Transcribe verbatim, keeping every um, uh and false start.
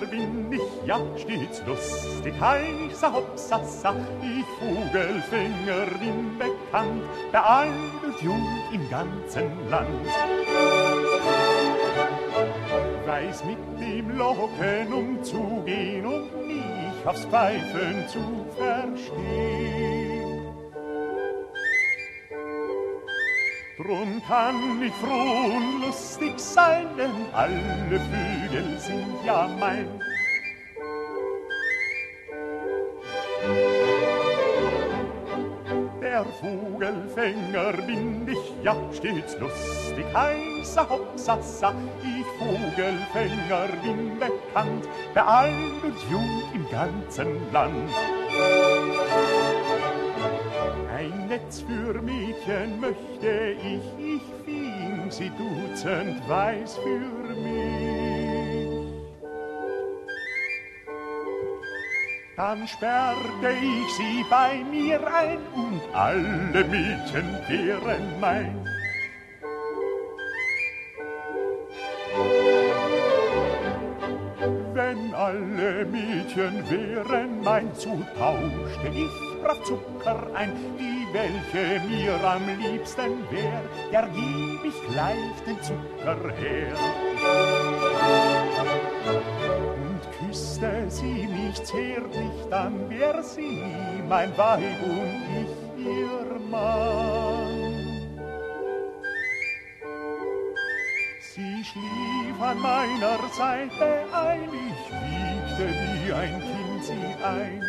bin ich ja stets lustig, heißer Hopsasa, ich Vogelfänger bin bekannt, bei alt und jung im ganzen Land. Weiß mit dem Locken umzugehen und mich aufs Pfeifen zu verstehen. Drum kann ich froh und lustig sein, denn alle Vögel sind ja mein. Der Vogelfänger bin ich ja stets lustig, heißer Hopsasa, ich Vogelfänger bin bekannt, bei alt und jung im ganzen Land. Ein Netz für Mädchen möchte ich, ich fing sie dutzend weiß für mich. Dann sperrte ich sie bei mir ein und alle Mädchen wären mein. Wenn alle Mädchen wären mein, so tauschte ich brav Zucker ein, die welche mir am liebsten wär, der geb ich gleich den Zucker her. Und küsste sie mich zärtlich, dann wär sie mein Weib und ich ihr Mann. Sie schlief an meiner Seite ein, ich wiegte wie ein Kind sie ein.